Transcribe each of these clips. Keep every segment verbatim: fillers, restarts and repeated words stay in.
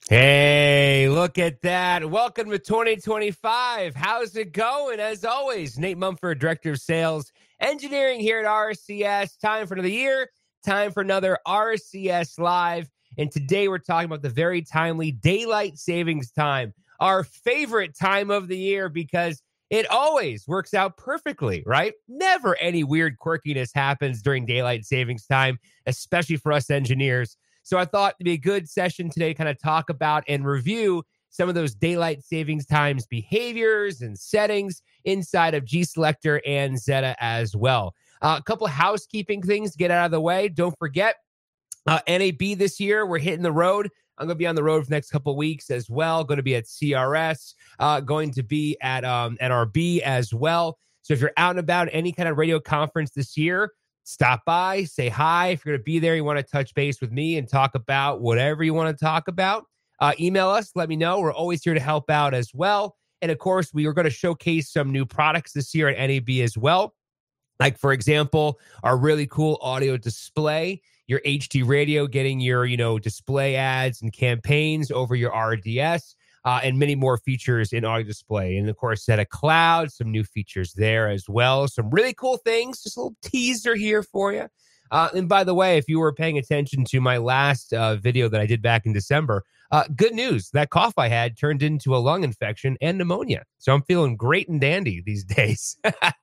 Hey, look at that. Welcome to twenty twenty-five. How's it going? As always, Nate Mumford, Director of Sales Engineering here at R C S. Time for another year, time for another R C S Live. And today we're talking about the very timely daylight savings time, our favorite time of the year because it always works out perfectly, right? Never any weird quirkiness happens during daylight savings time, especially for us engineers. So I thought it'd be a good session today to kind of talk about and review some of those daylight savings times behaviors and settings inside of G Selector and Zetta as well. Uh, a couple of housekeeping things to get out of the way. Don't forget, uh, N A B this year, we're hitting the road. I'm going to be on the road for the next couple of weeks as well. Going to be at C R S, uh, going to be at um, N R B as well. So if you're out and about at any kind of radio conference this year, stop by, say hi. If you're going to be there, you want to touch base with me and talk about whatever you want to talk about, uh, email us, let me know. We're always here to help out as well. And of course, we are going to showcase some new products this year at N A B as well. Like, for example, our really cool audio display, your H D radio, getting your, you know, display ads and campaigns over your R D S. Uh, and many more features in audio display. And, of course, Zetta Cloud, some new features there as well. Some really cool things. Just a little teaser here for you. Uh, and, by the way, if you were paying attention to my last uh, video that I did back in December, uh, good news. That cough I had turned into a lung infection and pneumonia. So I'm feeling great and dandy these days.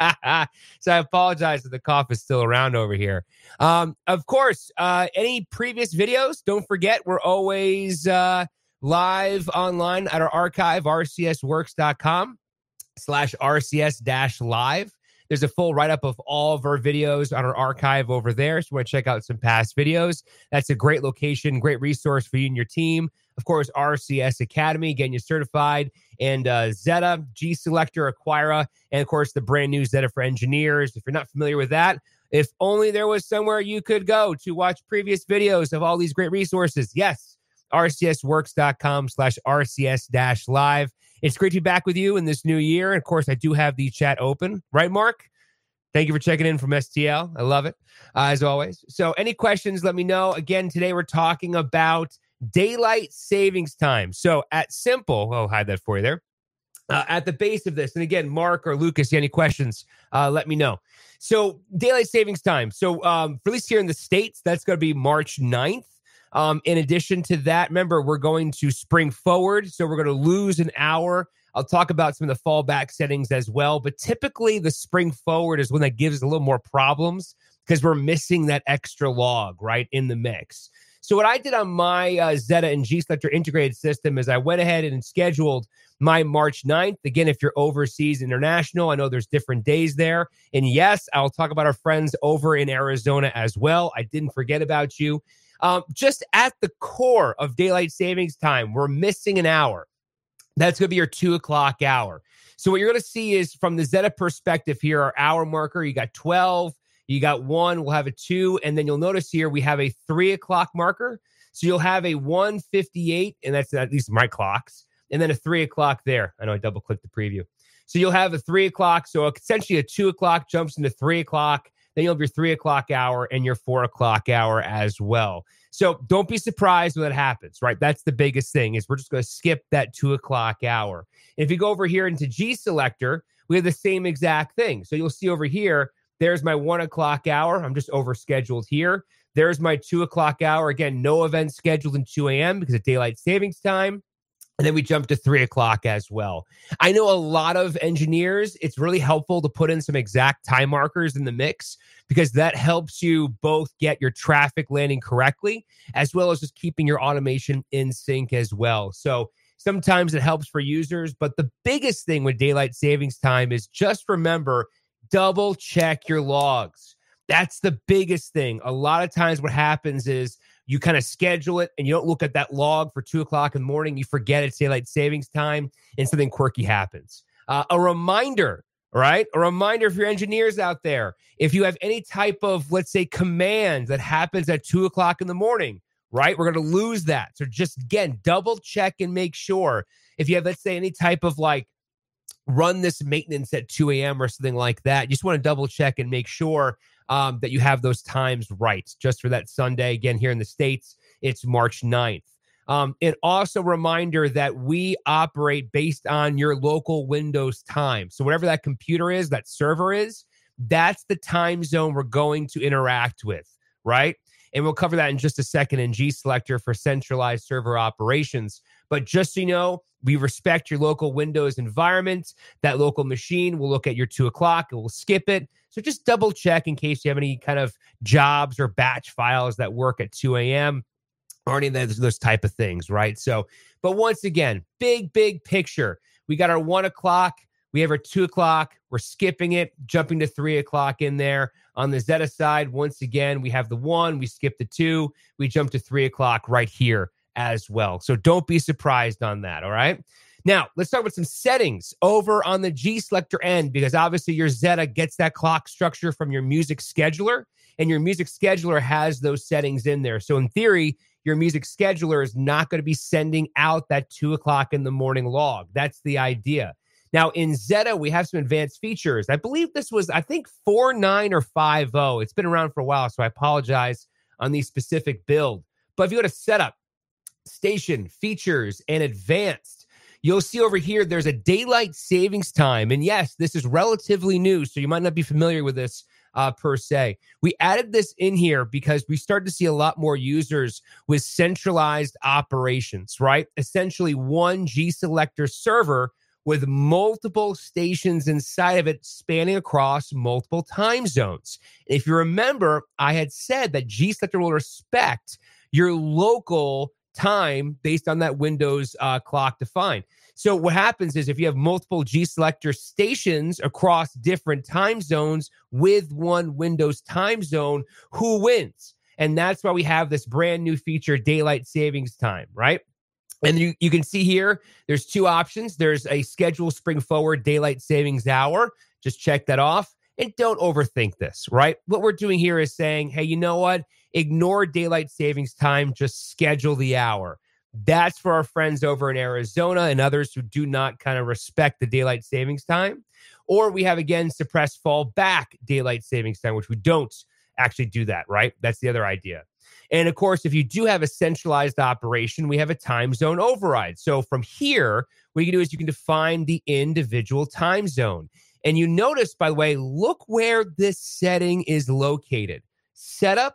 So I apologize if the cough is still around over here. Um, of course, uh, any previous videos, don't forget, we're always... Uh, live online at our archive, rcsworks.com slash rcs dash live. There's a full write-up of all of our videos on our archive over there. So you want to check out some past videos. That's a great location, great resource for you and your team. Of course, R C S Academy, getting you certified, and uh, Zetta, G Selector, Acquira, and of course, the brand new Zetta for Engineers. If you're not familiar with that, if only there was somewhere you could go to watch previous videos of all these great resources. Yes, rcsworks.com slash rcs dash live. It's great to be back with you in this new year. And of course, I do have the chat open. Right, Mark? Thank you for checking in from S T L. I love it, uh, as always. So any questions, let me know. Again, today we're talking about daylight savings time. So at Simple, I'll hide that for you there. Uh, at the base of this, and again, Mark or Lucas, you have any questions, uh, let me know. So daylight savings time. So um, for at least here in the States, that's going to be March ninth. Um, in addition to that, remember, we're going to spring forward, so we're going to lose an hour. I'll talk about some of the fallback settings as well, but typically the spring forward is when that gives a little more problems because we're missing that extra log, right, in the mix. So what I did on my uh, Zetta and G Selector integrated system is I went ahead and scheduled my March ninth. Again, if you're overseas international, I know there's different days there. And yes, I'll talk about our friends over in Arizona as well. I didn't forget about you. Um, just at the core of daylight savings time, we're missing an hour. That's going to be your two o'clock hour. So what you're going to see is from the Zetta perspective here, our hour marker, you got twelve, you got one, we'll have a two, and then you'll notice here we have a three o'clock marker. So you'll have a one fifty-eight, and that's at least my clocks, and then a three o'clock there. I know I double clicked the preview. So you'll have a three o'clock. So essentially a two o'clock jumps into three o'clock. Then you'll have your three o'clock hour and your four o'clock hour as well. So don't be surprised when that happens, right? That's the biggest thing is we're just going to skip that two o'clock hour. And if you go over here into G Selector, we have the same exact thing. So you'll see over here, there's my one o'clock hour. I'm just overscheduled here. There's my two o'clock hour. Again, no events scheduled in two a.m. because of daylight savings time. And then we jump to three o'clock as well. I know a lot of engineers, it's really helpful to put in some exact time markers in the mix because that helps you both get your traffic landing correctly, as well as just keeping your automation in sync as well. So sometimes it helps for users, but the biggest thing with daylight savings time is just remember, double check your logs. That's the biggest thing. A lot of times what happens is you kind of schedule it and you don't look at that log for two o'clock in the morning. You forget it's daylight savings time and something quirky happens. Uh, a reminder, right? A reminder for your engineers out there. If you have any type of, let's say, command that happens at two o'clock in the morning, right? We're going to lose that. So just, again, double check and make sure. If you have, let's say, any type of like run this maintenance at two a.m. or something like that, you just want to double check and make sure Um, that you have those times right. Just for that Sunday, again, here in the States, it's March ninth. Um, and also a reminder that we operate based on your local Windows time. So whatever that computer is, that server is, that's the time zone we're going to interact with, right? And we'll cover that in just a second in G Selector for centralized server operations. But just so you know, we respect your local Windows environment. That local machine will look at your two o'clock and we'll skip it. So just double check in case you have any kind of jobs or batch files that work at two a.m. or any of those, those type of things, right? So, but once again, big, big picture. We got our one o'clock. We have our two o'clock. We're skipping it, jumping to three o'clock in there. On the Zeta side, once again, we have the one, we skip the two, we jump to three o'clock right here as well. So don't be surprised on that, all right? Now, let's start with some settings over on the G Selector end, because obviously your Zeta gets that clock structure from your music scheduler, and your music scheduler has those settings in there. So in theory, your music scheduler is not going to be sending out that two o'clock in the morning log. That's the idea. Now, in Zeta, we have some advanced features. I believe this was, I think, four point nine or five point oh. It's been around for a while, so I apologize on the specific build. But if you go to Setup, Station, Features, and Advanced, you'll see over here there's a daylight savings time. And yes, this is relatively new, so you might not be familiar with this uh, per se. We added this in here because we started to see a lot more users with centralized operations, right? Essentially one G Selector server with multiple stations inside of it spanning across multiple time zones. If you remember, I had said that G Selector will respect your local time based on that Windows uh, clock defined. So what happens is if you have multiple G Selector stations across different time zones with one Windows time zone, who wins? And that's why we have this brand new feature, daylight savings time, right? And you, you can see here, there's two options. There's a schedule spring forward daylight savings hour. Just check that off. And don't overthink this, right? What we're doing here is saying, hey, you know what? Ignore daylight savings time. Just schedule the hour. That's for our friends over in Arizona and others who do not kind of respect the daylight savings time. Or we have, again, suppress fallback daylight savings time, which we don't actually do that, right? That's the other idea. And of course, if you do have a centralized operation, we have a time zone override. So from here, what you can do is you can define the individual time zone. And you notice, by the way, look where this setting is located. Setup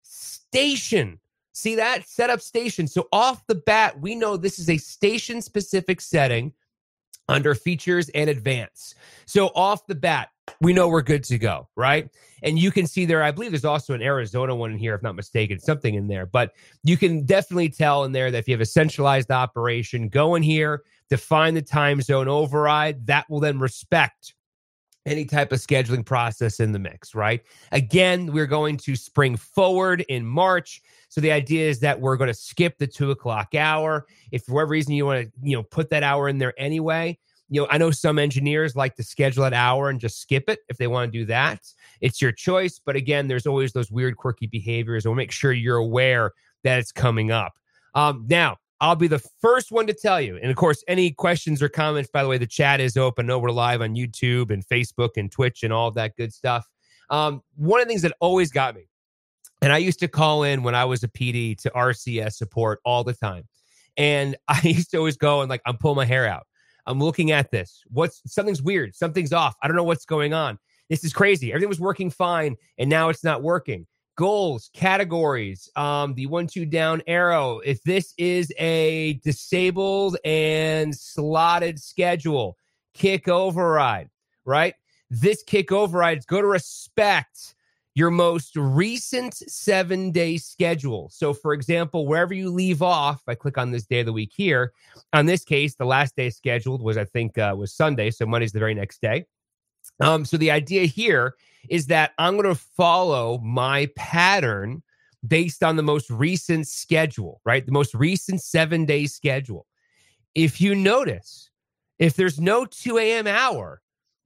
station. See that? Setup station. So off the bat, we know this is a station-specific setting under features and advanced. So off the bat, we know we're good to go, right? And you can see there, I believe there's also an Arizona one in here, if not mistaken, something in there. But you can definitely tell in there that if you have a centralized operation, go in here, define the time zone override. That will then respect any type of scheduling process in the mix, right? Again, we're going to spring forward in March. So the idea is that we're going to skip the two o'clock hour. If for whatever reason you want to, you know, put that hour in there anyway, you know, I know some engineers like to schedule an hour and just skip it if they want to do that. It's your choice. But again, there's always those weird, quirky behaviors. We'll make sure you're aware that it's coming up. Um, now, I'll be the first one to tell you. And of course, any questions or comments, by the way, the chat is open. No, we're live on YouTube and Facebook and Twitch and all of that good stuff. Um, one of the things that always got me, and I used to call in when I was a P D to R C S support all the time. And I used to always go and like, I'm pulling my hair out. I'm looking at this. What's something's weird. Something's off. I don't know what's going on. This is crazy. Everything was working fine, and now it's not working. Goals, categories, um, the one, two down arrow. If this is a disabled and slotted schedule, kick override, right? This kick override is going to respect your most recent seven-day schedule. So, for example, wherever you leave off, I click on this day of the week here. On this case, the last day scheduled was, I think, uh, was Sunday. So Monday's the very next day. Um, so the idea here is that I'm going to follow my pattern based on the most recent schedule, right? The most recent seven-day schedule. If you notice, if there's no two a.m. hour,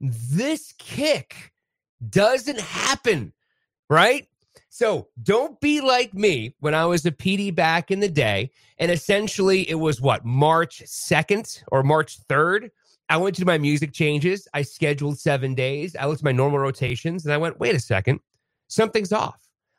this kick doesn't happen, right? So don't be like me when I was a P D back in the day, and essentially it was what, March second or March third? I went to my music changes. I scheduled seven days. I looked at my normal rotations, and I went, wait a second, something's off.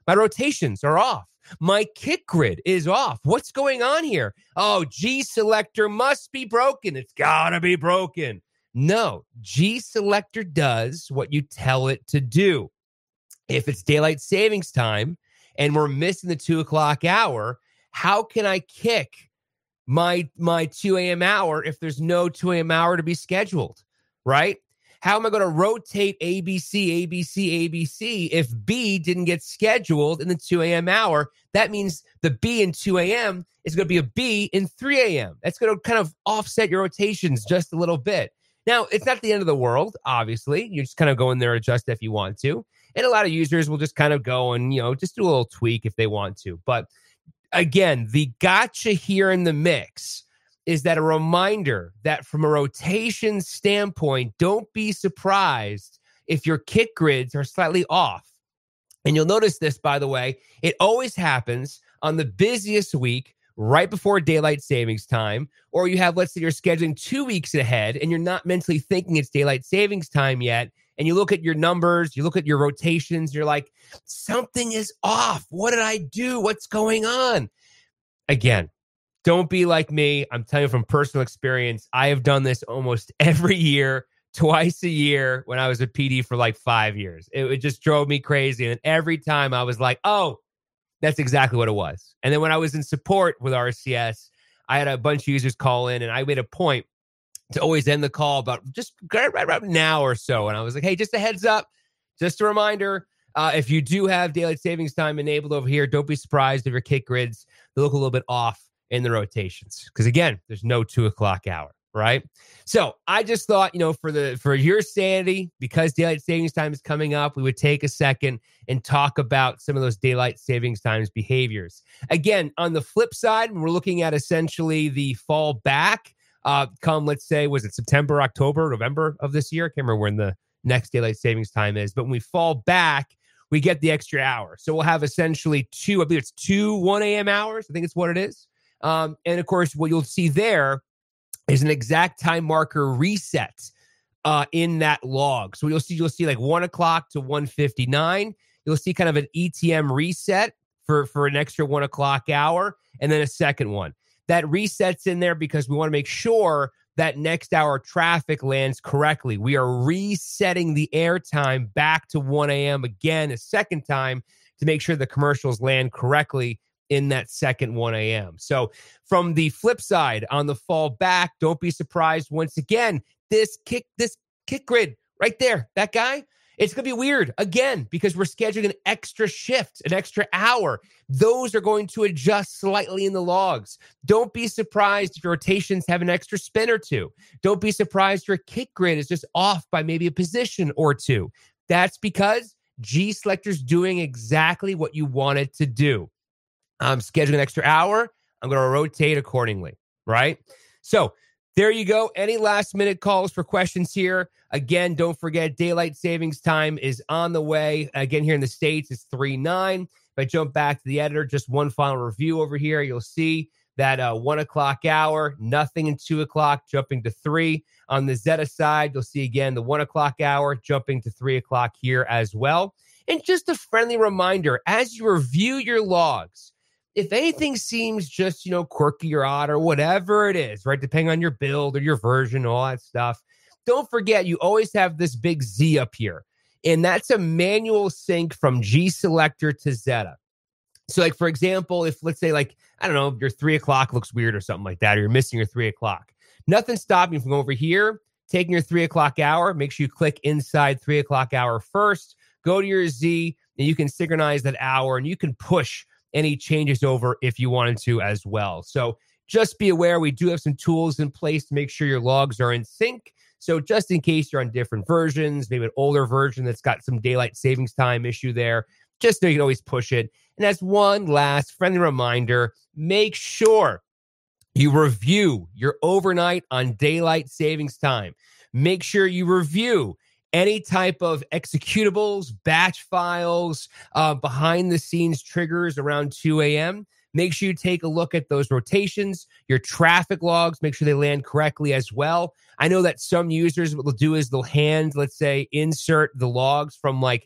My rotations are off. My kick grid is off. What's going on here? Oh, G Selector must be broken. It's got to be broken. No, G Selector does what you tell it to do. If it's daylight savings time and we're missing the two o'clock hour, how can I kick my, my two a.m. hour if there's no two a.m. hour to be scheduled, right? How am I going to rotate A B C, A B C, A B C if B didn't get scheduled in the two a.m. hour? That means the B in two a.m. is going to be a B in three a.m. That's going to kind of offset your rotations just a little bit. Now, it's not the end of the world, obviously. You just kind of go in there and adjust if you want to. And a lot of users will just kind of go and, you know, just do a little tweak if they want to. But again, the gotcha here in the mix is that a reminder that from a rotation standpoint, don't be surprised if your kick grids are slightly off. And you'll notice this, by the way, it always happens on the busiest week right before daylight savings time, or you have, let's say you're scheduling two weeks ahead and you're not mentally thinking it's daylight savings time yet. And you look at your numbers, you look at your rotations, you're like, something is off. What did I do? What's going on? Again, don't be like me. I'm telling you from personal experience, I have done this almost every year, twice a year when I was a P D for like five years. It, it just drove me crazy. And every time I was like, oh, that's exactly what it was. And then when I was in support with R C S, I had a bunch of users call in and I made a point to always end the call about just right, right, right now or so. And I was like, hey, just a heads up, just a reminder, uh, if you do have daylight savings time enabled over here, don't be surprised if your kick grids, they look a little bit off in the rotations. Because again, there's no two o'clock hour, right? So I just thought, you know, for the for your sanity, because daylight savings time is coming up, we would take a second and talk about some of those daylight savings times behaviors. Again, on the flip side, we're looking at essentially the fall back. Uh, come, let's say, was it September, October, November of this year? I can't remember when the next daylight savings time is. But when we fall back, we get the extra hour. So we'll have essentially two, I believe it's two one a.m. hours. I think it's what it is. Um, and of course, what you'll see there is an exact time marker reset uh, in that log. So you'll see, you'll see like one o'clock to one fifty-nine. You'll see kind of an E T M reset for, for an extra one o'clock hour, and then a second one. That resets in there because we want to make sure that next hour traffic lands correctly. We are resetting the airtime back to one a.m. again, a second time, to make sure the commercials land correctly in that second one a.m. So from the flip side, on the fall back, don't be surprised once again, this kick, this kick grid right there, that guy, it's going to be weird again because we're scheduling an extra shift, an extra hour. Those are going to adjust slightly in the logs. Don't be surprised if your rotations have an extra spin or two. Don't be surprised your kick grid is just off by maybe a position or two. That's because G Selector's doing exactly what you want it to do. I'm scheduling an extra hour. I'm going to rotate accordingly, right? So there you go. Any last minute calls for questions here? Again, don't forget daylight savings time is on the way. Again, here in the States, it's three nine. If I jump back to the editor, just one final review over here, you'll see that uh, one o'clock hour, nothing in two o'clock, jumping to three. On the Zeta side, you'll see again the one o'clock hour, jumping to three o'clock here as well. And just a friendly reminder, as you review your logs, if anything seems just, you know, quirky or odd or whatever it is, right, depending on your build or your version, all that stuff, don't forget you always have this big Z up here. And that's a manual sync from G Selector to Zeta. So, like, for example, if, let's say, like, I don't know, your three o'clock looks weird or something like that, or you're missing your three o'clock. Nothing stopping you from going over here, taking your three o'clock hour. Make sure you click inside three o'clock hour first. Go to your Z, and you can synchronize that hour, and you can push any changes over if you wanted to as well. So just be aware, we do have some tools in place to make sure your logs are in sync. So just in case you're on different versions, maybe an older version that's got some daylight savings time issue there, just know you can always push it. And as one last friendly reminder, make sure you review your overnight on daylight savings time. Make sure you review any type of executables, batch files, uh, behind-the-scenes triggers around two a.m. Make sure you take a look at those rotations, your traffic logs, make sure they land correctly as well. I know that some users, what they'll do is they'll hand, let's say, insert the logs from like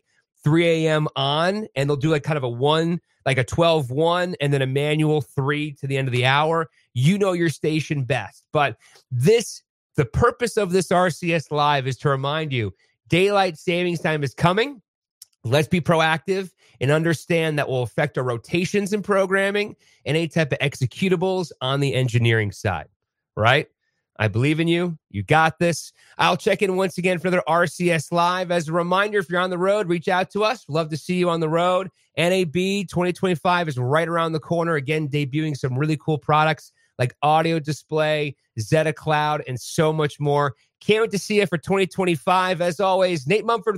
three a.m. on, and they'll do like kind of a one, like a twelve one, and then a manual three to the end of the hour. You know your station best. But this, the purpose of this R C S Live is to remind you, daylight savings time is coming. Let's be proactive and understand that will affect our rotations in programming and any type of executables on the engineering side, right? I believe in you. You got this. I'll check in once again for the R C S Live. As a reminder, if you're on the road, reach out to us. Love to see you on the road. N A B twenty twenty-five is right around the corner. Again, debuting some really cool products like audio display, Zeta Cloud, and so much more. Can't wait to see you for twenty twenty-five. As always, Nate Mumford.